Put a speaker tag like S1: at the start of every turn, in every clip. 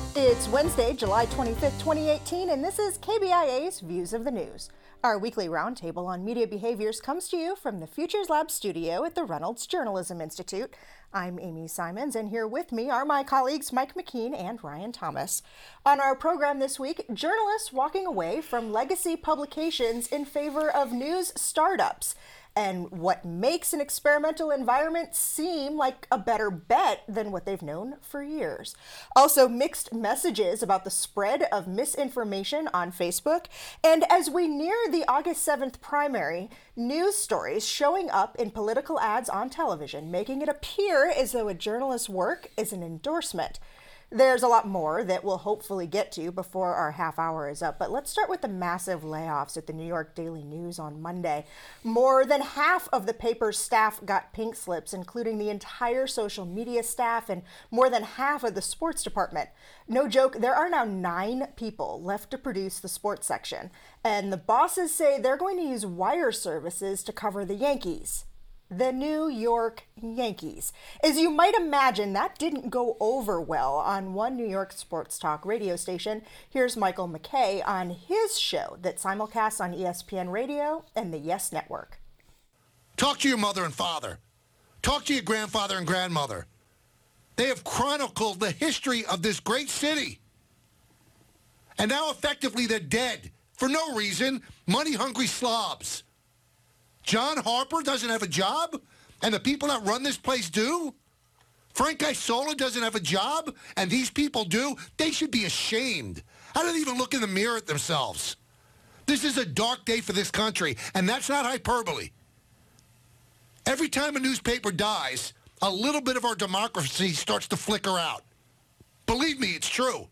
S1: It's Wednesday, July 25th, 2018, and this is KBIA's Views of the News. Our weekly roundtable on media behaviors comes to you from the Futures Lab studio at the Reynolds Journalism Institute. I'm Amy Simons, and here with me are my colleagues Mike McKean and Ryan Thomas. On our program this week, journalists walking away from legacy publications in favor of news startups, and what makes an experimental environment seem like a better bet than what they've known for years. Also, mixed messages about the spread of misinformation on Facebook. And as we near the August 7th primary, news stories showing up in political ads on television, making it appear as though a journalist's work is an endorsement. There's a lot more that we'll hopefully get to before our half hour is up, but let's start with the massive layoffs at the New York Daily News on Monday. More than half of the paper's staff got pink slips, including the entire social media staff and more than half of the sports department. No joke, there are now 9 people left to produce the sports section, and the bosses say they're going to use wire services to cover the Yankees. The New York Yankees. As you might imagine, that didn't go over well on one New York sports talk radio station. Here's Michael McKay on his show that simulcasts on ESPN Radio and the Yes Network.
S2: Talk to your mother and father. Talk to your grandfather and grandmother. They have chronicled the history of this great city. And now effectively they're dead for no reason, money-hungry slobs. John Harper doesn't have a job, and the people that run this place do? Frank Isola doesn't have a job, and these people do? They should be ashamed. How do they even look in the mirror at themselves? This is a dark day for this country, and that's not hyperbole. Every time a newspaper dies, a little bit of our democracy starts to flicker out. Believe me, it's true.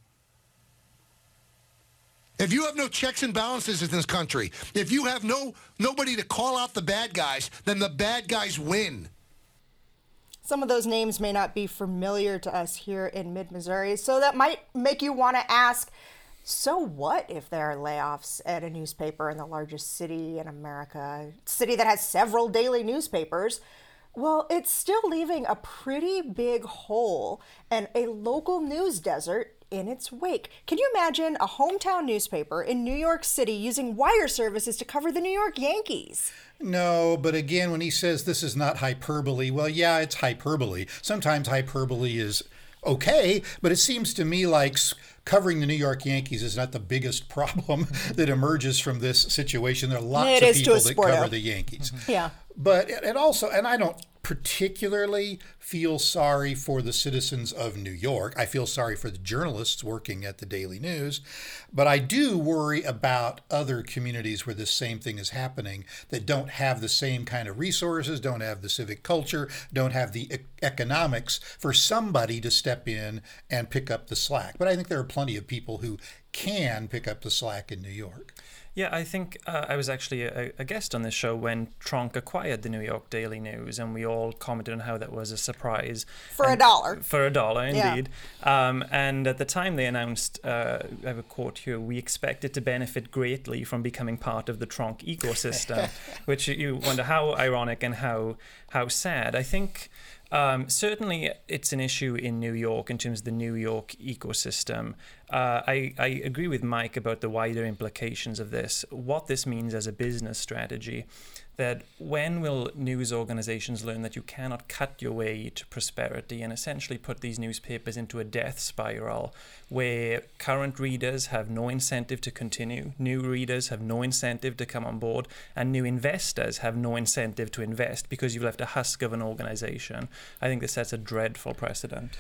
S2: If you have no checks and balances in this country, if you have nobody to call out the bad guys, then the bad guys win.
S1: Some of those names may not be familiar to us here in mid-Missouri, so that might make you want to ask, so what if there are layoffs at a newspaper in the largest city in America, a city that has several daily newspapers? Well, it's still leaving a pretty big hole and a local news desert in its wake. Can you imagine a hometown newspaper in New York City using wire services to cover the New York Yankees?
S3: No, but again, when he says this is not hyperbole, well, yeah, it's hyperbole. Sometimes hyperbole is okay, but it seems to me like covering the New York Yankees is not the biggest problem that emerges from this situation. There are lots of people that cover the Yankees.
S1: Yeah.
S3: But it also, and I don't particularly feel sorry for the citizens of New York. I feel sorry for the journalists working at the Daily News, but I do worry about other communities where this same thing is happening that don't have the same kind of resources, don't have the civic culture, don't have the economics for somebody to step in and pick up the slack. But I think there are plenty of people who can pick up the slack in New York.
S4: Yeah, I think I was actually a guest on this show when Tronc acquired the New York Daily News, and we all commented on how that was a surprise.
S1: For $1.
S4: For $1, indeed.
S1: Yeah.
S4: And at the time they announced, I have a quote here, "We expect it to benefit greatly from becoming part of the Tronc ecosystem," which you wonder how ironic and how sad. I think certainly it's an issue in New York in terms of the New York ecosystem. I agree with Mike about the wider implications of this, what this means as a business strategy, that when will news organizations learn that you cannot cut your way to prosperity and essentially put these newspapers into a death spiral where current readers have no incentive to continue, new readers have no incentive to come on board, and new investors have no incentive to invest because you've left a husk of an organization. I think this sets a dreadful precedent.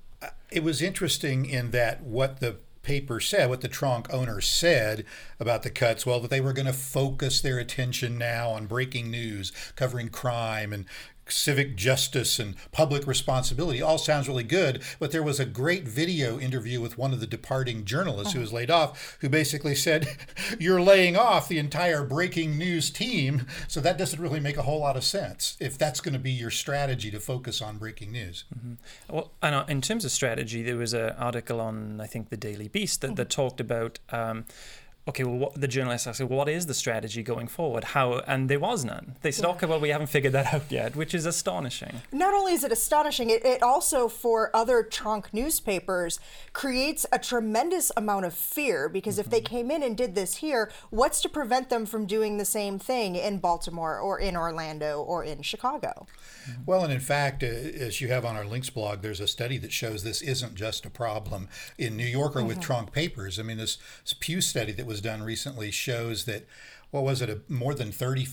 S3: It was interesting in that what the paper said, what the Tronc owner said about the cuts, well, that they were going to focus their attention now on breaking news, covering crime and civic justice and public responsibility. All sounds really good, but there was a great video interview with one of the departing journalists who was laid off, who basically said, you're laying off the entire breaking news team, so that doesn't really make a whole lot of sense if that's going to be your strategy to focus on breaking news.
S4: Mm-hmm. Well, and in terms of strategy, there was an article on, I think, the Daily Beast that talked about okay, well, the journalists asked, what is the strategy going forward? How? And there was none. They said, okay, well, we haven't figured that out yet, which is astonishing.
S1: Not only is it astonishing, it also, for other trunk newspapers, creates a tremendous amount of fear, because if they came in and did this here, what's to prevent them from doing the same thing in Baltimore or in Orlando or in Chicago?
S3: Well, and in fact, as you have on our links blog, there's a study that shows this isn't just a problem in New York or with trunk papers. I mean, this Pew study that was done recently shows that, what was it, more than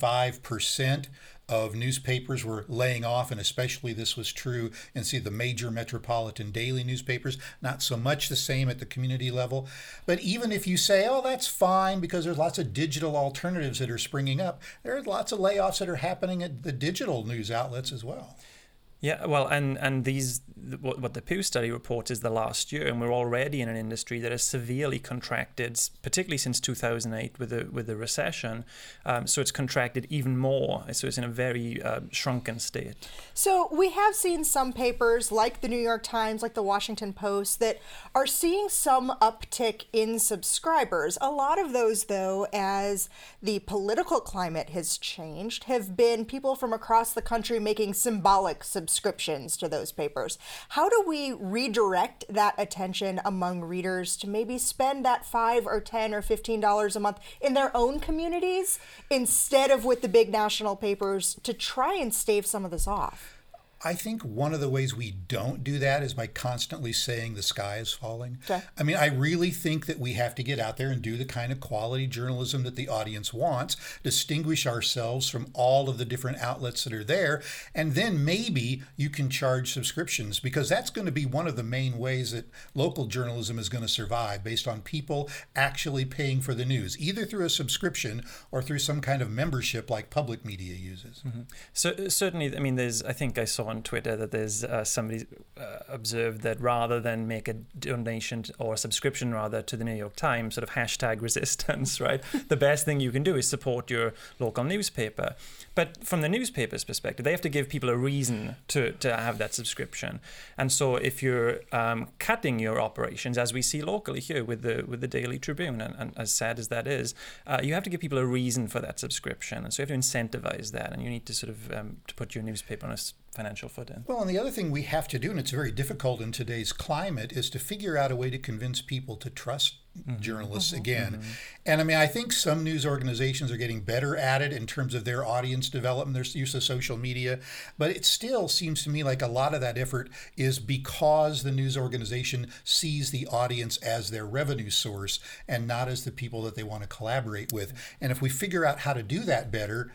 S3: 35% of newspapers were laying off, and especially this was true in the major metropolitan daily newspapers. Not so much the same at the community level. But even if you say, oh, that's fine because there's lots of digital alternatives that are springing up, there are lots of layoffs that are happening at the digital news outlets as well.
S4: Yeah, well, and these, what the Pew study reports is the last year, and we're already in an industry that has severely contracted, particularly since 2008 with the recession. So it's contracted even more. So it's in a very shrunken state.
S1: So we have seen some papers like the New York Times, like the Washington Post, that are seeing some uptick in subscribers. A lot of those, though, as the political climate has changed, have been people from across the country making symbolic subscriptions to those papers. How do we redirect that attention among readers to maybe spend that $5 or $10 or $15 a month in their own communities instead of with the big national papers to try and stave some of this off?
S3: I think one of the ways we don't do that is by constantly saying the sky is falling.
S1: Okay.
S3: I mean, I really think that we have to get out there and do the kind of quality journalism that the audience wants, distinguish ourselves from all of the different outlets that are there, and then maybe you can charge subscriptions, because that's going to be one of the main ways that local journalism is going to survive, based on people actually paying for the news, either through a subscription or through some kind of membership like public media uses.
S4: Mm-hmm. So certainly, I mean, I think I saw on Twitter that there's somebody observed that rather than make a donation or a subscription rather to the New York Times, sort of hashtag resistance, right? The best thing you can do is support your local newspaper. But from the newspaper's perspective, they have to give people a reason to have that subscription. And so if you're cutting your operations, as we see locally here with the Daily Tribune, and as sad as that is, you have to give people a reason for that subscription. And so you have to incentivize that, and you need to sort of to put your newspaper on a financial footing.
S3: Well, and the other thing we have to do, and it's very difficult in today's climate, is to figure out a way to convince people to trust journalists again. And I mean, I think some news organizations are getting better at it in terms of their audience development, their use of social media, but it still seems to me like a lot of that effort is because the news organization sees the audience as their revenue source and not as the people that they want to collaborate with. And if we figure out how to do that better,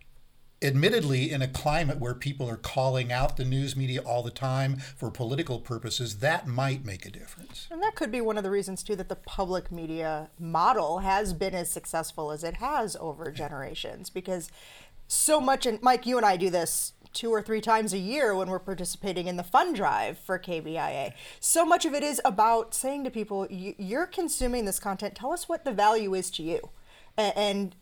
S3: admittedly, in a climate where people are calling out the news media all the time for political purposes, that might make a difference.
S1: And that could be one of the reasons, too, that the public media model has been as successful as it has over generations, because so much, and Mike, you and I do this 2 or 3 times a year when we're participating in the fund drive for KBIA. So much of it is about saying to people, you're consuming this content, tell us what the value is to you. And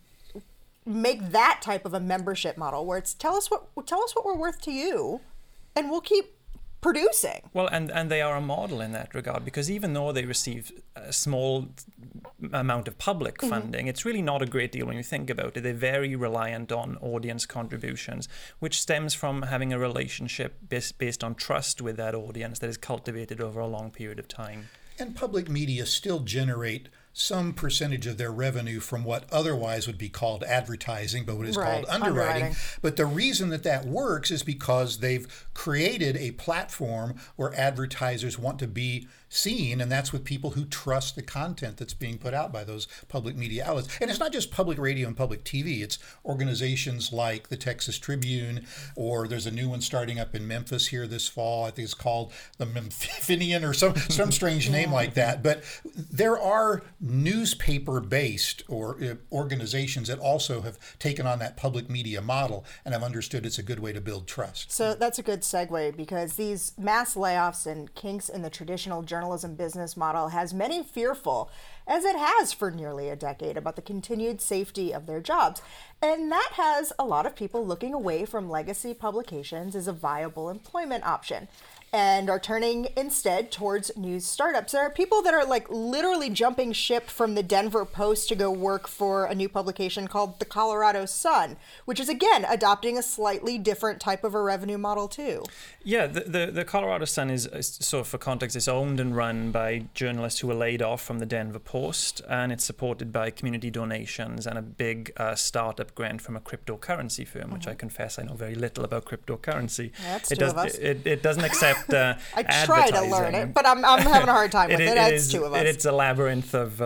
S1: make that type of a membership model where it's tell us what we're worth to you, and we'll keep producing.
S4: Well, and they are a model in that regard, because even though they receive a small amount of public funding, it's really not a great deal when you think about it. They're very reliant on audience contributions, which stems from having a relationship based on trust with that audience that is cultivated over a long period of time.
S3: And public media still generate some percentage of their revenue from what otherwise would be called advertising, but what is called underwriting. But the reason that works is because they've created a platform where advertisers want to be seen, and that's with people who trust the content that's being put out by those public media outlets. And it's not just public radio and public TV. It's organizations like the Texas Tribune, or there's a new one starting up in Memphis here this fall. I think it's called the Memphinian or some strange name like that. But there are newspaper-based or organizations that also have taken on that public media model and have understood it's a good way to build trust.
S1: So that's a good segue, because these mass layoffs and kinks in the traditional journalism business model has many fearful, as it has for nearly a decade, about the continued safety of their jobs. And that has a lot of people looking away from legacy publications as a viable employment option. and are turning instead towards news startups. There are people that are like literally jumping ship from the Denver Post to go work for a new publication called the Colorado Sun, which is again adopting a slightly different type of a revenue model too.
S4: Yeah, the Colorado Sun is, so for context, it's owned and run by journalists who were laid off from the Denver Post, and it's supported by community donations and a big startup grant from a cryptocurrency firm, which I confess I know very little about cryptocurrency.
S1: That's two of us.
S4: It doesn't accept
S1: I try to learn it, but I'm having a hard time with it. It's two of us.
S4: It's a labyrinth of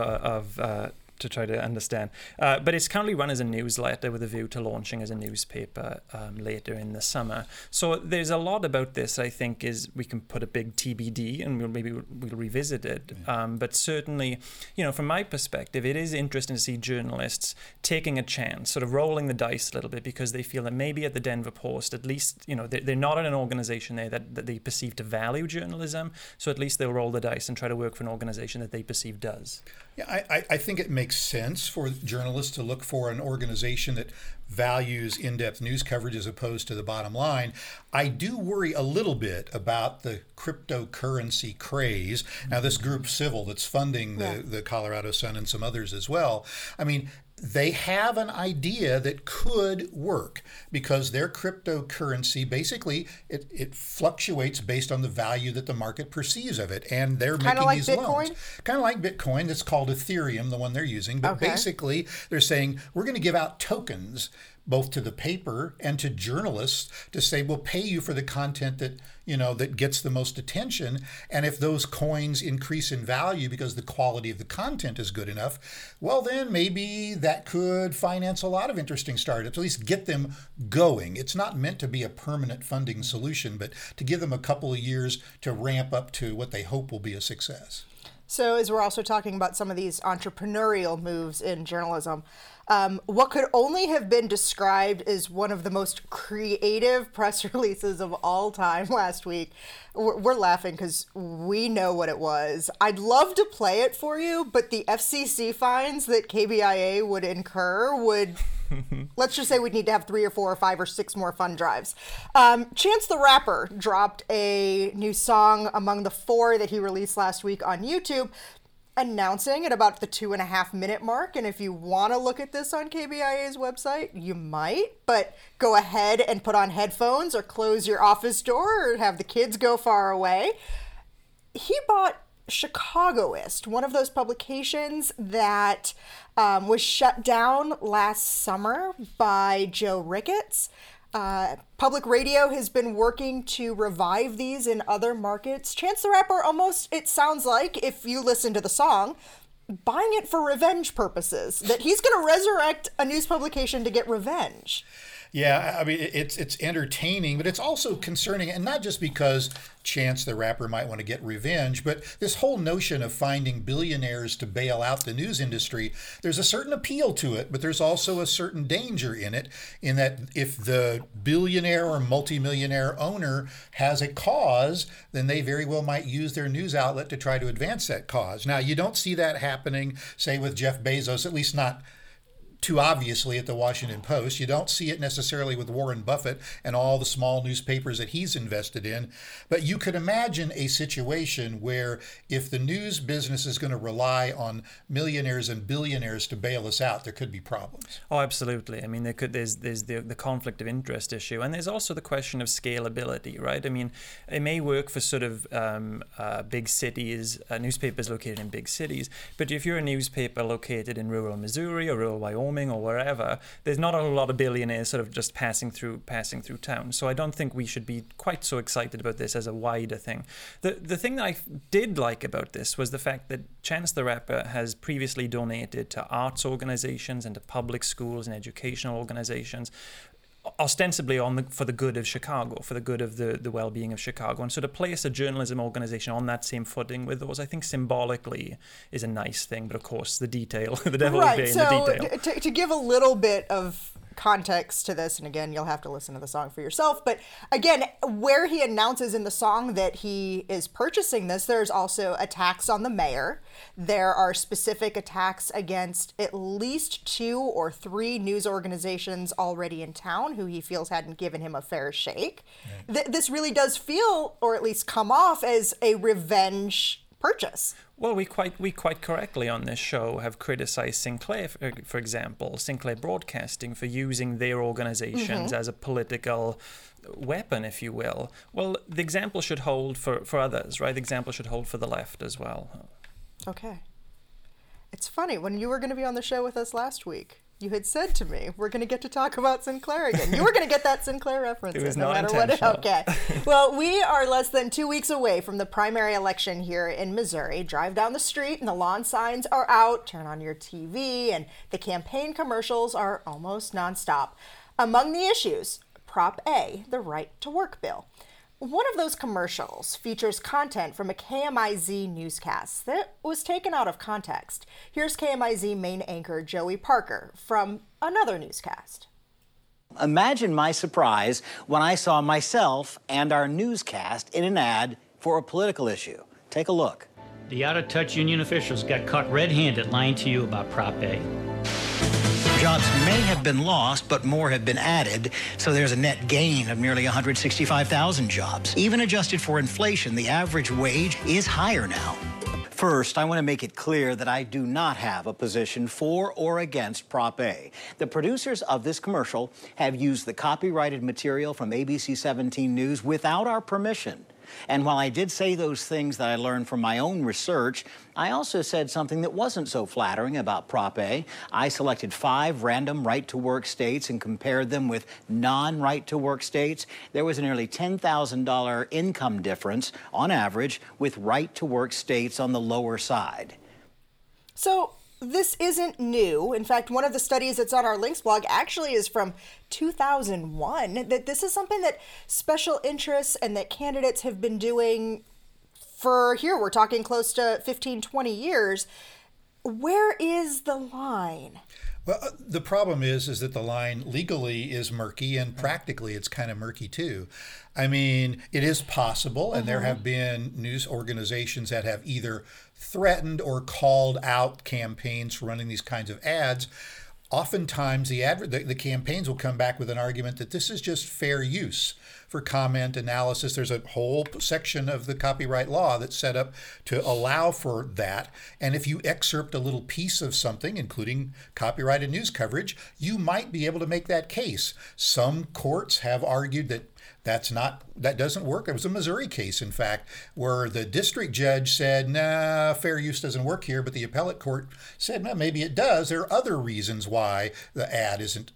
S4: to try to understand. But it's currently run as a newsletter with a view to launching as a newspaper later in the summer. So there's a lot about this I think is we can put a big TBD and we'll revisit it. But certainly, from my perspective, it is interesting to see journalists taking a chance, sort of rolling the dice a little bit because they feel that maybe at the Denver Post, at least, they're not in an organization there that they perceive to value journalism. So at least they'll roll the dice and try to work for an organization that they perceive does.
S3: Yeah, I think it makes sense for journalists to look for an organization that values in-depth news coverage as opposed to the bottom line. I do worry a little bit about the cryptocurrency craze. Now, this group Civil that's funding the Colorado Sun and some others as well, I mean, they have an idea that could work because their cryptocurrency, basically, it fluctuates based on the value that the market perceives of it. And they're making
S1: like
S3: these
S1: Bitcoin?
S3: loans. Kind of like Bitcoin. It's called Ethereum, the one they're using. But basically, they're saying, we're going to give out tokens both to the paper and to journalists to say, we'll pay you for the content that, that gets the most attention. And if those coins increase in value because the quality of the content is good enough, well, then maybe that could finance a lot of interesting startups, at least get them going. It's not meant to be a permanent funding solution, but to give them a couple of years to ramp up to what they hope will be a success.
S1: So as we're also talking about some of these entrepreneurial moves in journalism, what could only have been described as one of the most creative press releases of all time last week. We're laughing because we know what it was. I'd love to play it for you, but the FCC fines that KBIA would incur would... Let's just say we'd need to have 3 or 4 or 5 or 6 more fund drives. Chance the Rapper dropped a new song among the 4 that he released last week on YouTube, announcing at about the 2.5-minute mark. And if you want to look at this on KBIA's website, you might, but go ahead and put on headphones or close your office door or have the kids go far away. He bought Chicagoist, one of those publications that was shut down last summer by Joe Ricketts. Public Radio has been working to revive these in other markets. Chance the Rapper almost, it sounds like, if you listen to the song, buying it for revenge purposes, that he's going to resurrect a news publication to get revenge.
S3: Yeah, I mean, it's entertaining, but it's also concerning, and not just because Chance the Rapper might want to get revenge, but this whole notion of finding billionaires to bail out the news industry, there's a certain appeal to it, but there's also a certain danger in it, in that if the billionaire or multimillionaire owner has a cause, then they very well might use their news outlet to try to advance that cause. Now, you don't see that happening, say, with Jeff Bezos, at least not too obviously at the Washington Post. You don't see it necessarily with Warren Buffett and all the small newspapers that he's invested in. But you could imagine a situation where if the news business is going to rely on millionaires and billionaires to bail us out, there could be problems.
S4: Oh, absolutely. I mean, there's the conflict of interest issue. And there's also the question of scalability, right? I mean, it may work for sort of big cities, newspapers located in big cities. But if you're a newspaper located in rural Missouri or rural Wyoming, or wherever, there's not a lot of billionaires sort of just passing through town. So I don't think we should be quite so excited about this as a wider thing. The thing that I did like about this was the fact that Chance the Rapper has previously donated to arts organizations and to public schools and educational organizations, ostensibly for the good of Chicago, for the good of the well-being of Chicago. And so to place a journalism organization on that same footing with those, I think symbolically is a nice thing. But of course, the devil will be in the detail.
S1: To give a little bit of context to this, and again, you'll have to listen to the song for yourself, but again, where he announces in the song that he is purchasing this, there's also attacks on the mayor. There are specific attacks against at least 2 or 3 news organizations already in town who he feels hadn't given him a fair shake. Right. This really does feel, or at least come off, as a revenge purchase.
S4: Well, we quite correctly on this show have criticized Sinclair, for example, Sinclair Broadcasting, for using their organizations as a political weapon, if you will. Well, the example should hold for others, right? The example should hold for the left as well.
S1: Okay. It's funny, when you were going to be on the show with us last week, you had said to me, we're going to get to talk about Sinclair again. You were going to get that Sinclair reference.
S4: It was
S1: no
S4: not
S1: matter
S4: intentional.
S1: what. Okay. Well, we are less than 2 weeks away from the primary election here in Missouri. Drive down the street and the lawn signs are out. Turn on your TV and the campaign commercials are almost nonstop. Among the issues, Prop A, the Right to Work bill. One of those commercials features content from a KMIZ newscast that was taken out of context. Here's KMIZ main anchor Joey Parker from another newscast.
S5: Imagine my surprise when I saw myself and our newscast in an ad for a political issue. Take a look.
S6: The out-of-touch union officials got caught red-handed lying to you about Prop A.
S5: Jobs may have been lost, but more have been added, so there's a net gain of nearly 165,000 jobs. Even adjusted for inflation, the average wage is higher now. First, I want to make it clear that I do not have a position for or against Prop A. The producers of this commercial have used the copyrighted material from ABC 17 News without our permission. And while I did say those things that I learned from my own research, I also said something that wasn't so flattering about Prop A. I selected 5 random right-to-work states and compared them with non-right-to-work states. There was a nearly $10,000 income difference on average with right-to-work states on the lower side.
S1: So this isn't new. In fact, one of the studies that's on our links blog actually is from 2001, that this is something that special interests and that candidates have been doing for, here we're talking close to 15, 20 years. Where is the line?
S3: Well, the problem is that the line legally is murky and practically it's kind of murky too. I mean, it is possible, and there have been news organizations that have either threatened or called out campaigns for running these kinds of ads. Oftentimes, the campaigns will come back with an argument that this is just fair use for comment analysis. There's a whole section of the copyright law that's set up to allow for that. And if you excerpt a little piece of something, including copyrighted news coverage, you might be able to make that case. Some courts have argued that that doesn't work. There was a Missouri case, in fact, where the district judge said, nah, fair use doesn't work here, but the appellate court said, no, maybe it does. There are other reasons why the ad isn't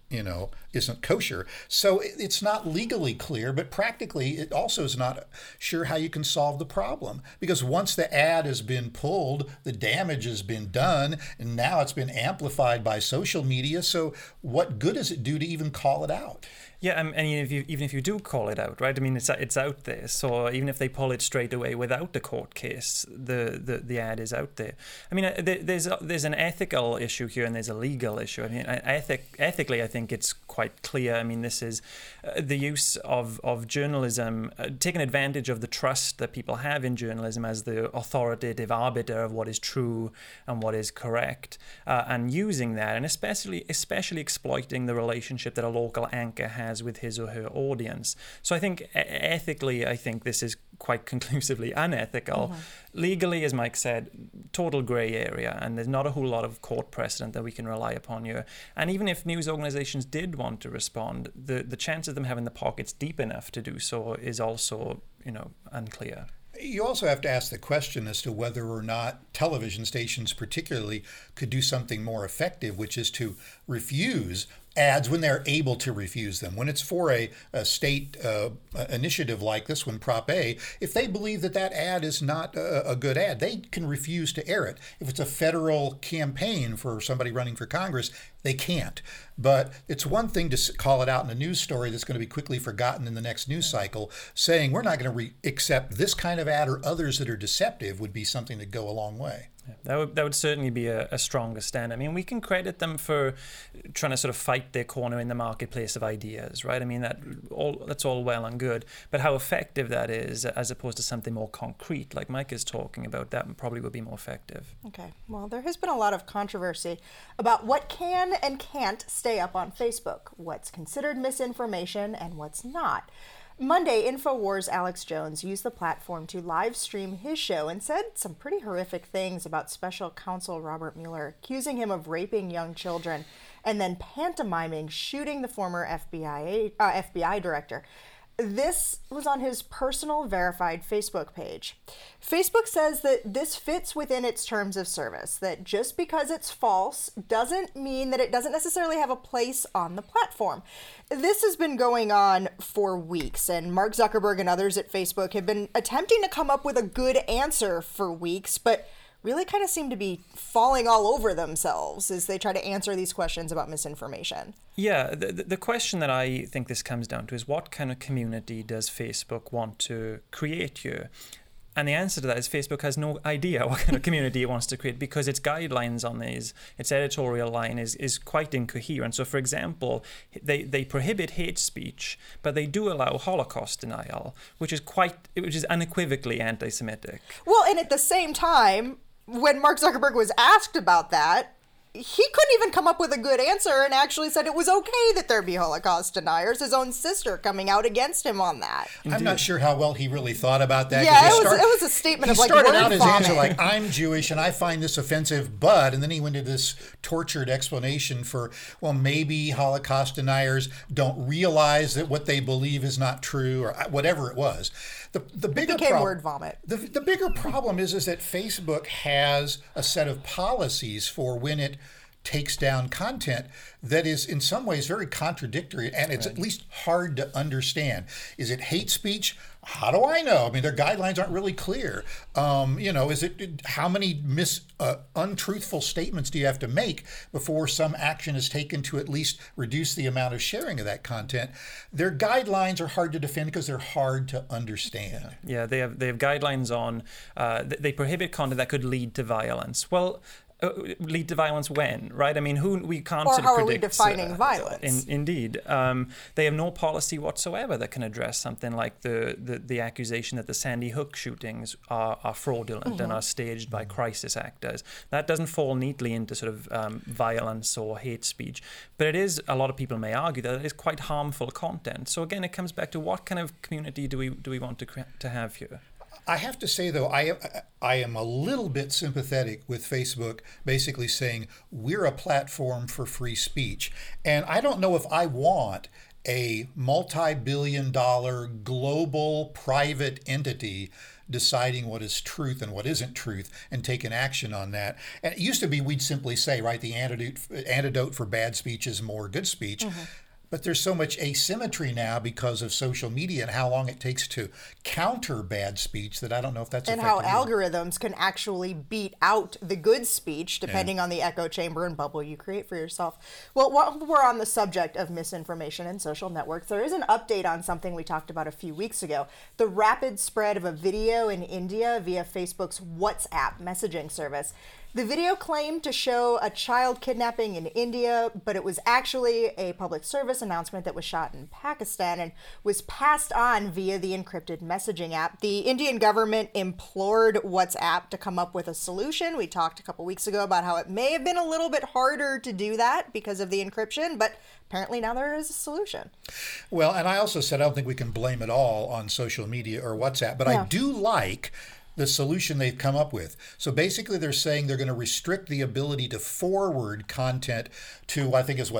S3: kosher. So it's not legally clear, but practically it also is not sure how you can solve the problem. Because once the ad has been pulled, the damage has been done, and now it's been amplified by social media. So what good does it do to even call it out?
S4: Yeah, and even if you do call it out, right? I mean, it's out there. So even if they pull it straight away without the court case, the ad is out there. I mean, there's an ethical issue here and there's a legal issue. I mean, ethically, I think it's quite clear. I mean, this is the use of journalism, taking advantage of the trust that people have in journalism as the authoritative arbiter of what is true and what is correct, and using that, and especially exploiting the relationship that a local anchor has with his or her audience. So I think ethically, this is quite conclusively unethical. Legally, as Mike said, total gray area, and there's not a whole lot of court precedent that we can rely upon here. And even if news organizations did want to respond, the chance of them having the pockets deep enough to do so is also, unclear.
S3: You also have to ask the question as to whether or not television stations particularly could do something more effective, which is to refuse ads when they're able to refuse them. When it's for a state initiative like this one, Prop A, if they believe that ad is not a good ad, they can refuse to air it. If it's a federal campaign for somebody running for Congress, they can't. But it's one thing to call it out in a news story that's going to be quickly forgotten in the next news cycle. Saying we're not going to accept this kind of ad or others that are deceptive would be something that go a long way.
S4: Yeah, that would certainly be a stronger stand. I mean, we can credit them for trying to sort of fight their corner in the marketplace of ideas, right? I mean, that's all well and good, but how effective that is, as opposed to something more concrete, like Mike is talking about, that probably would be more effective.
S1: Okay, well, there has been a lot of controversy about what can and can't stay up on Facebook, what's considered misinformation and what's not. Monday, InfoWars' Alex Jones used the platform to live stream his show and said some pretty horrific things about special counsel Robert Mueller, accusing him of raping young children and then pantomiming shooting the former FBI director. This was on his personal verified Facebook page. Facebook says that this fits within its terms of service, that just because it's false doesn't mean that it doesn't necessarily have a place on the platform. This has been going on for weeks, and Mark Zuckerberg and others at Facebook have been attempting to come up with a good answer for weeks, but really kind of seem to be falling all over themselves as they try to answer these questions about misinformation.
S4: Yeah, the question that I think this comes down to is, what kind of community does Facebook want to create here? And the answer to that is Facebook has no idea what kind of community it wants to create, because its guidelines on these, its editorial line is quite incoherent. So, for example, they prohibit hate speech, but they do allow Holocaust denial, which is unequivocally anti-Semitic.
S1: Well, and at the same time, when Mark Zuckerberg was asked about that, he couldn't even come up with a good answer and actually said it was okay that there be Holocaust deniers, his own sister coming out against him on that.
S3: I'm not sure how well he really thought about that.
S1: Yeah, it was a statement of like word
S3: vomit. He started out his answer
S1: vomit.
S3: like, I'm Jewish and I find this offensive, but, and then he went into this tortured explanation for, well, maybe Holocaust deniers don't realize that what they believe is not true, or whatever it was. The bigger
S1: became word vomit.
S3: The bigger problem is that Facebook has a set of policies for when it takes down content that is in some ways very contradictory, and it's at least hard to understand. Is it hate speech? How do I know? I mean, their guidelines aren't really clear. Is it how many untruthful statements do you have to make before some action is taken to at least reduce the amount of sharing of that content? Their guidelines are hard to defend because they're hard to understand.
S4: Yeah, they have guidelines on they prohibit content that could lead to violence. Well, lead to violence when, right? I mean, we can't
S1: or
S4: sort of
S1: how
S4: predict.
S1: Are we defining violence?
S4: Indeed. They have no policy whatsoever that can address something like the accusation that the Sandy Hook shootings are fraudulent and are staged by crisis actors. That doesn't fall neatly into sort of violence or hate speech. But it is, a lot of people may argue that it is quite harmful content. So again, it comes back to what kind of community do we want to have here?
S3: I have to say, though, I am a little bit sympathetic with Facebook basically saying we're a platform for free speech. And I don't know if I want a multi-billion-dollar global private entity deciding what is truth and what isn't truth and taking action on that. And it used to be we'd simply say, right, the antidote for bad speech is more good speech. But there's so much asymmetry now because of social media and how long it takes to counter bad speech that I don't know if that's effective.
S1: And how algorithms can actually beat out the good speech depending on the echo chamber and bubble you create for yourself. Well, while we're on the subject of misinformation and social networks, there is an update on something we talked about a few weeks ago: the rapid spread of a video in India via Facebook's WhatsApp messaging service. The video claimed to show a child kidnapping in India, but it was actually a public service announcement that was shot in Pakistan and was passed on via the encrypted messaging app. The Indian government implored WhatsApp to come up with a solution. We talked a couple weeks ago about how it may have been a little bit harder to do that because of the encryption, but apparently now there is a solution.
S3: Well, and I also said I don't think we can blame it all on social media or WhatsApp, but I do like the solution they've come up with. So basically they're saying they're going to restrict the ability to forward content to, I think is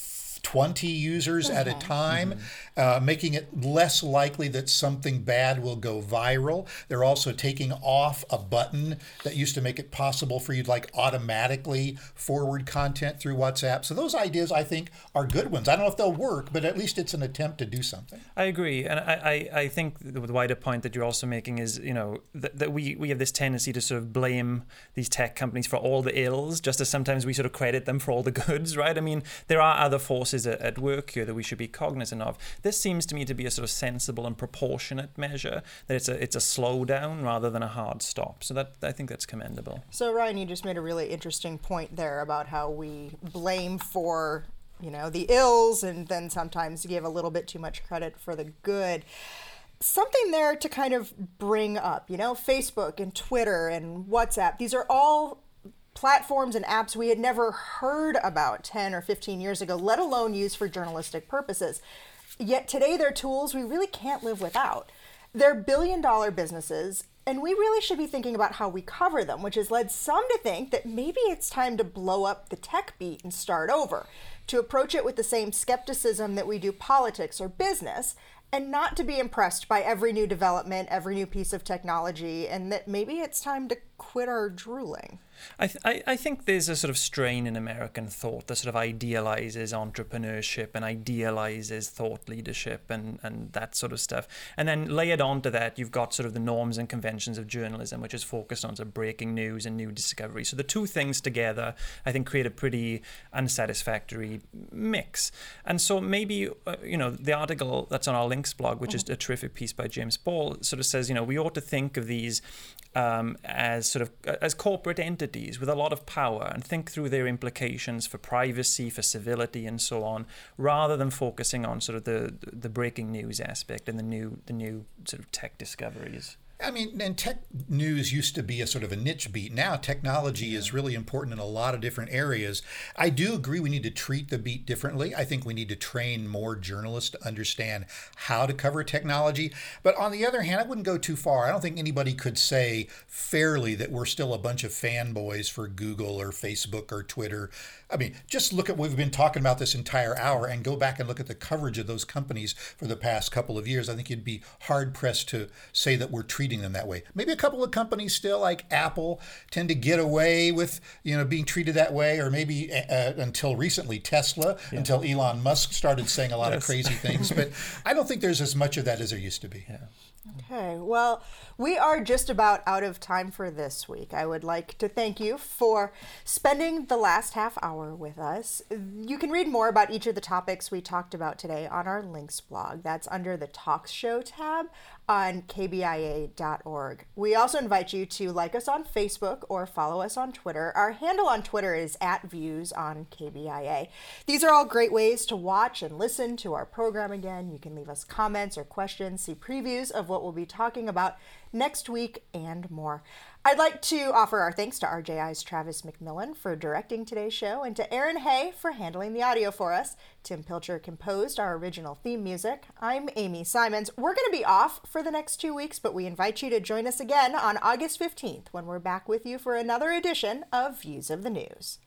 S3: 20 users at a time, making it less likely that something bad will go viral. They're also taking off a button that used to make it possible for you to like automatically forward content through WhatsApp. So those ideas, I think, are good ones. I don't know if they'll work, but at least it's an attempt to do something.
S4: I agree. And I think the wider point that you're also making is, that we have this tendency to sort of blame these tech companies for all the ills, just as sometimes we sort of credit them for all the goods, right? I mean, there are other forces forces at work here that we should be cognizant of. This seems to me to be a sort of sensible and proportionate measure, that it's a slowdown rather than a hard stop. So that I think that's commendable.
S1: So Ryan, you just made a really interesting point there about how we blame for, the ills and then sometimes give a little bit too much credit for the good. Something there to kind of bring up, Facebook and Twitter and WhatsApp, these are all platforms and apps we had never heard about 10 or 15 years ago, let alone used for journalistic purposes. Yet today they're tools we really can't live without. They're billion-dollar businesses, and we really should be thinking about how we cover them, which has led some to think that maybe it's time to blow up the tech beat and start over, to approach it with the same skepticism that we do politics or business, and not to be impressed by every new development, every new piece of technology, and that maybe it's time to quit our drooling.
S4: I think there's a sort of strain in American thought that sort of idealizes entrepreneurship and idealizes thought leadership and that sort of stuff. And then layered onto that, you've got sort of the norms and conventions of journalism, which is focused on sort of breaking news and new discovery. So the two things together, I think, create a pretty unsatisfactory mix. And so maybe, the article that's on our links blog, which is a terrific piece by James Ball, sort of says, we ought to think of these as corporate entities with a lot of power and think through their implications for privacy, for civility, and so on, rather than focusing on sort of the breaking news aspect and the new sort of tech discoveries.
S3: I mean, and tech news used to be a sort of a niche beat. Now technology is really important in a lot of different areas. I do agree we need to treat the beat differently. I think we need to train more journalists to understand how to cover technology. But on the other hand, I wouldn't go too far. I don't think anybody could say fairly that we're still a bunch of fanboys for Google or Facebook or Twitter. I mean, just look at what we've been talking about this entire hour and go back and look at the coverage of those companies for the past couple of years. I think you'd be hard-pressed to say that we're treating them that way. Maybe a couple of companies still, like Apple, tend to get away with, being treated that way, or maybe until recently Tesla, until Elon Musk started saying a lot of crazy things. But I don't think there's as much of that as there used to be.
S4: Yeah.
S1: Okay, well, we are just about out of time for this week. I would like to thank you for spending the last half hour with us. You can read more about each of the topics we talked about today on our links blog. That's under the Talks Show tab on kbia.org. We also invite you to like us on Facebook or follow us on Twitter. Our handle on Twitter is @viewsOnKBIA. These are all great ways to watch and listen to our program again. You can leave us comments or questions, see previews of what we'll be talking about next week, and more. I'd like to offer our thanks to RJI's Travis McMillan for directing today's show, and to Aaron Hay for handling the audio for us. Tim Pilcher composed our original theme music. I'm Amy Simons. We're going to be off for the next 2 weeks, but we invite you to join us again on August 15th when we're back with you for another edition of Views of the News.